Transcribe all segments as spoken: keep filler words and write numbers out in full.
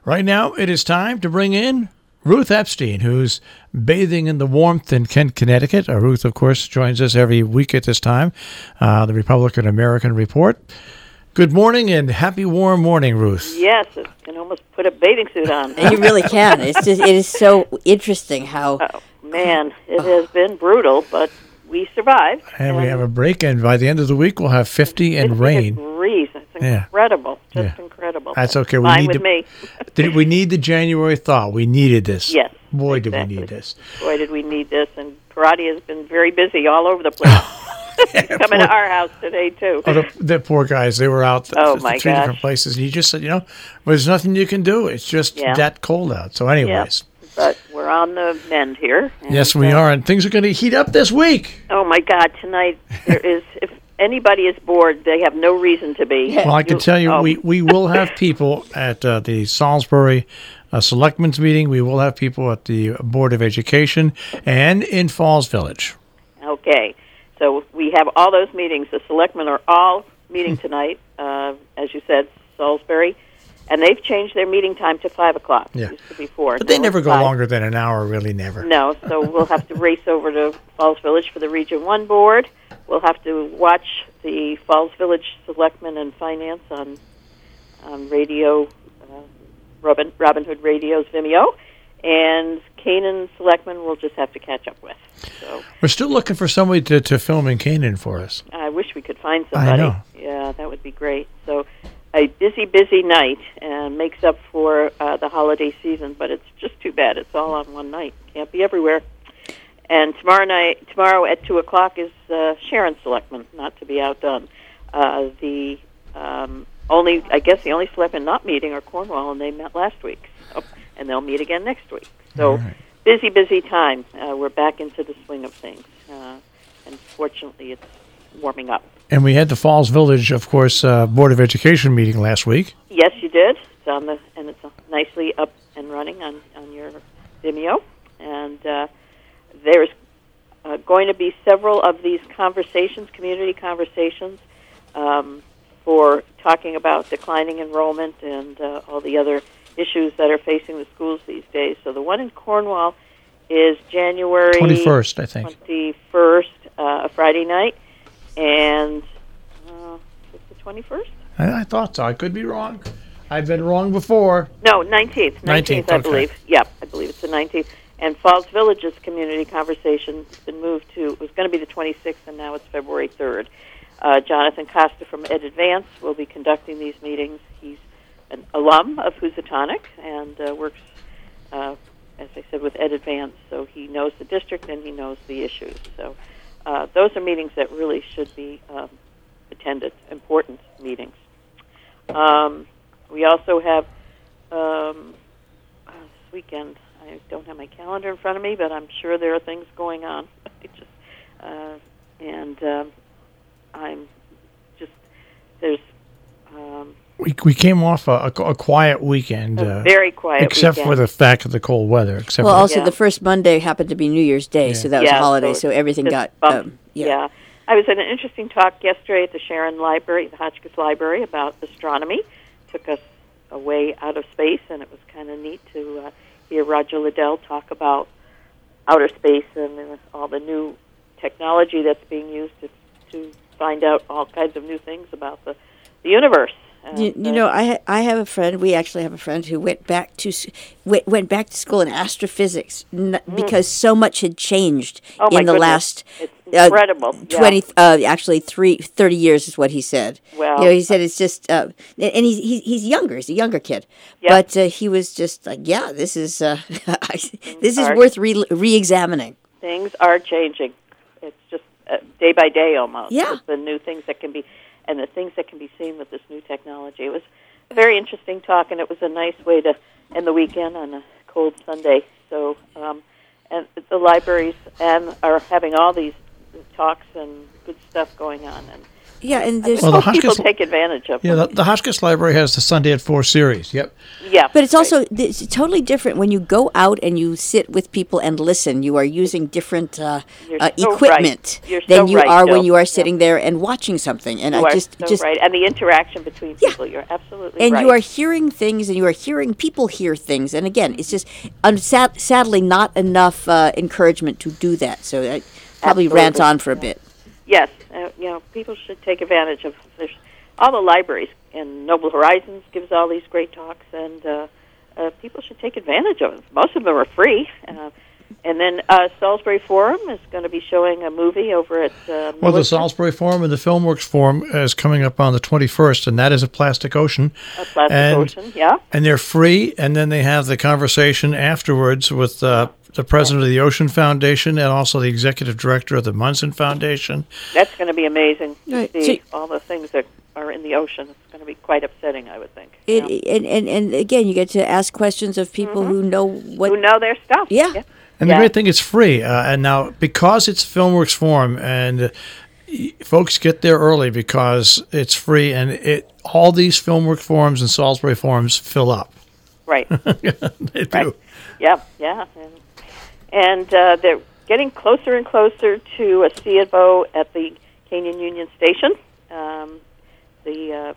Right now, it is time to bring in Ruth Epstein, who's bathing in the warmth in Kent, Connecticut. Uh, Ruth, of course, joins us every week at this time, uh, the Republican American Report. Good morning and happy warm morning, Ruth. Yes, you can almost put a bathing suit on. You really can. It's just it is so interesting how. Oh, man, it has been brutal, but we survived. And, and we have a break, and by the end of the week, we'll have fifty and rain. Degrees. It's Yeah. incredible. Just Yeah. incredible. That's okay. We Fine need with to, me. did we need the January thaw? We needed this. Yes. Boy, exactly. did we need this. Boy, did we need this. And karate has been very busy all over the place. Coming poor- to our house today, too. Oh, the, the poor guys, they were out Oh, th- my three gosh. different places. And you just said, you know, well, there's nothing you can do. It's just Yeah. that cold out. So anyways. Yeah. But we're on the mend here. and, Yes, we uh, are. And things are going to heat up this week. Oh, my God. Tonight, there is... if anybody is bored, they have no reason to be. Well, I can tell you, oh. we, we will have people at uh, the Salisbury uh, Selectmen's meeting. We will have people at the Board of Education and in Falls Village. Okay, so we have all those meetings. The selectmen are all meeting tonight, uh, as you said, Salisbury, and they've changed their meeting time to five o'clock. Yeah. It used to be four. But they Now never it's go five. longer than an hour, really, never. No, so we'll have to race over to Falls Village for the Region One board. We'll have to watch the Falls Village Selectmen and Finance on on radio, uh, Robin Robin Hood Radio's Vimeo, and Canaan Selectmen we'll just have to catch up with. So We're still looking for somebody to, to film in Canaan for us. I wish we could find I somebody. know. Yeah, that would be great. So a busy, busy night and makes up for uh, the holiday season, but it's just too bad. It's all on one night. Can't be everywhere. And tomorrow night, tomorrow at two o'clock is uh, Sharon Selectman, not to be outdone. Uh, the um, only, I guess, the only selectmen not meeting are Cornwall, and they met last week, so, and they'll meet again next week. So All right. busy, busy time. Uh, we're back into the swing of things, uh, and fortunately, it's warming up. And we had the Falls Village, of course, uh, Board of Education meeting last week. Yes, you did. It's on the and it's nicely up and running on on your Vimeo, and uh, there's uh, going to be several of these conversations, community conversations, um, for talking about declining enrollment and uh, all the other issues that are facing the schools these days. So the one in Cornwall is January twenty-first, I think. twenty-first, uh, a Friday night, and uh, is it the twenty-first? I, I thought so. I could be wrong. I've been wrong before. No, nineteenth. nineteenth, nineteenth, I okay. believe. Yeah, I believe it's the nineteenth. And Falls Village's community conversation has been moved to, it was going to be the twenty-sixth, and now it's February third. Uh, Jonathan Costa from Ed Advance will be conducting these meetings. He's an alum of Housatonic and uh, works, uh, as I said, with Ed Advance, so he knows the district and he knows the issues. So uh, those are meetings that really should be um, attended, important meetings. Um, we also have um, uh, this weekend. I don't have my calendar in front of me, but I'm sure there are things going on. I just uh, and um, I'm just there's um, We we came off a, a, a quiet weekend. a Uh, very quiet except weekend. for the fact of the cold weather. Except Well, for also Yeah. the first Monday happened to be New Year's Day, Yeah. so that was Yeah, a holiday, so so everything just got bumped. um, yeah. Yeah. I was at an interesting talk yesterday at the Sharon Library, the Hotchkiss Library, about astronomy. Took us away out of space, and it was kind of neat to uh, hear Roger Liddell talk about outer space and uh, all the new technology that's being used to, to find out all kinds of new things about the, the universe. And, You, you uh, know, I ha- I have a friend. We actually have a friend who went back to s- went, went back to school in astrophysics n- because so much had changed Mm. Oh, my in the goodness. last It's uh, incredible. Yeah. twenty uh, actually three thirty years is what he said. Well, you know, he said it's just uh, and he's he's he's younger. He's a younger kid, Yeah. but uh, he was just like, yeah, this is uh, this is are- worth re- re-examining. Things are changing. It's just uh, day by day almost. Yeah. With the new things that can be, and the things that can be seen with this new technology. It was a very interesting talk, and it was a nice way to end the weekend on a cold Sunday. So, um, and the libraries and are having all these talks and good stuff going on, and Yeah, and there's Well, the Hope people Hotchkiss- take advantage of Yeah, them. the, the Hotchkiss Library has the Sunday at four series. Yep. Yeah, But it's right. also it's totally different when you go out and you sit with people and listen. You are using different uh, You're uh, so equipment right. You're than so you right, are when Jill. you are Yeah. sitting there and watching something. And You I are just so just right, and the interaction between Yeah. people. You're absolutely and right. you are hearing things, and you are hearing people hear things. And again, it's just um, sad, sadly not enough uh, encouragement to do that. So I probably rant Absolutely. on for a bit. Yes, uh, you know, people should take advantage of there's all the libraries, and Noble Horizons gives all these great talks, and uh, uh, people should take advantage of them. Most of them are free. Uh, and then uh, Salisbury Forum is going to be showing a movie over at uh, Well, the Millicent, Salisbury Forum and the Filmworks Forum is coming up on the twenty-first, and that is a Plastic Ocean. uh, Plastic and, Ocean, yeah. And they're free, and then they have the conversation afterwards with uh, the president of the Ocean Foundation and also the executive director of the Munson Foundation. That's going to be amazing to Right. see So- all the things that are in the ocean. It's going to be quite upsetting, I would think. It, you know. and, and, and again, you get to ask questions of people who know what. Who know their stuff. Yeah. And Yeah. the great thing, it's free. Uh, and now, because it's Filmworks Forum, and uh, y- folks get there early because it's free, and it all these Filmworks Forums and Salisbury Forums fill up. Right. They do. Right. Yeah, yeah. And, and uh, they're getting closer and closer to a C of O at the Canyon Union Station. Um, the uh,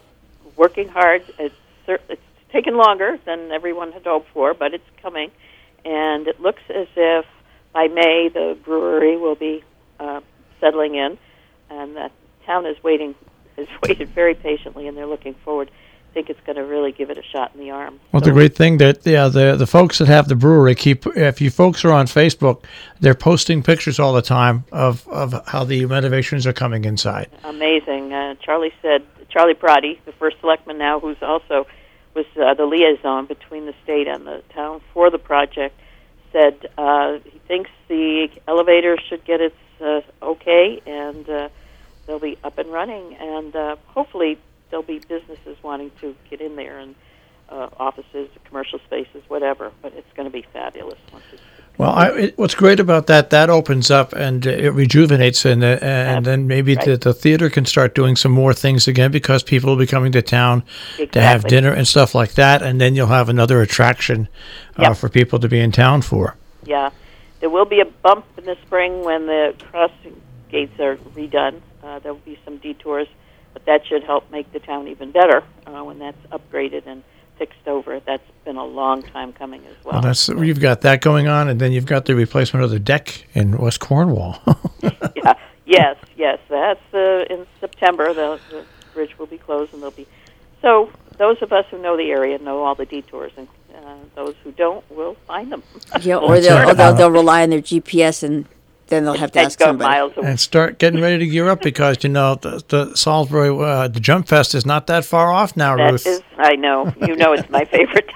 working hard. It's, cer- it's taken longer than everyone had hoped for, but it's coming. And it looks as if by May the brewery will be uh, settling in, and the town is waiting, has waited very patiently, and they're looking forward. I think it's going to really give it a shot in the arm. Well, So- the great thing that yeah, the the folks that have the brewery keep. If you folks are on Facebook, they're posting pictures all the time of, of how the renovations are coming inside. Amazing. Uh, Charlie said, Charlie Prati, the first selectman now, who's also was uh, the liaison between the state and the town for the project, said uh, he thinks the elevator should get its uh, okay, and uh, they'll be up and running, and uh, hopefully there'll be businesses wanting to get in there, and uh, offices, commercial spaces, whatever, but it's going to be fabulous once it's Well, I, it, what's great about that, that opens up and uh, it rejuvenates, and uh, and then maybe Right. the, the theater can start doing some more things again because people will be coming to town to have Exactly. dinner and stuff like that, and then you'll have another attraction uh, Yep. for people to be in town for. Yeah, there will be a bump in the spring when the crossing gates are redone. Uh, there will be some detours, but that should help make the town even better uh, when that's upgraded and fixed over. That's been a long time coming as well. Well, that's you've got that going on, and then you've got the replacement of the deck in West Cornwall. yeah, yes, yes, that's uh, in September. The, the bridge will be closed, and there'll be. So those of us who know the area know all the detours, and uh, those who don't will find them. Yeah, or That's they'll, right. or they'll they'll rely on their G P S, and then they'll have to And ask go somebody. miles away. And start getting ready to gear up because you know the, the Salisbury uh, the Jump Fest is not that far off now, That Ruth. is, I know. You know it's my favorite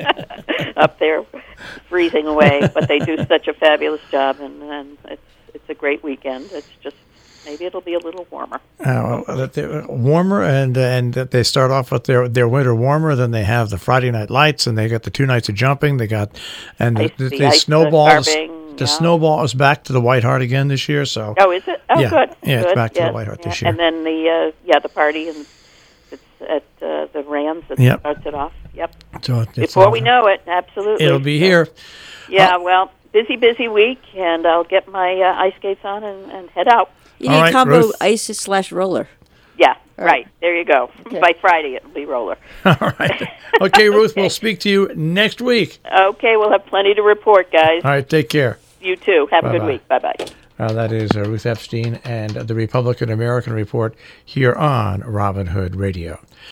time up there, freezing away. But they do such a fabulous job, and, and it's it's a great weekend. It's just maybe it'll be a little warmer. Uh, that they're warmer, and and that they start off with their their winter warmer. Then they have the Friday night lights, and they got the two nights of jumping. They got and the, Ice- the, the the ice, the snowballs. carving, The yeah. snowball is back to the White Hart again this year. So Oh, is it? Oh, Yeah. good. Yeah, it's good. back to the yes, White Hart yeah. this year. And then the uh, yeah the party and it's at uh, the Rams that Yep. starts it off. Yep. so it's Before all- we know it, absolutely. it'll be here. Yeah. Well, busy, busy week, and I'll get my uh, ice skates on and, and head out. You All need right, combo Ruth. ice slash roller. Yeah. All Right. right. There you go. Okay. By Friday, it'll be roller. All right. Okay, Ruth. We'll speak to you next week. Okay, we'll have plenty to report, guys. All right. Take care. You too. Have a Bye-bye. good week. Bye bye. Uh, that is uh, Ruth Epstein and the Republican American Report here on Robin Hood Radio.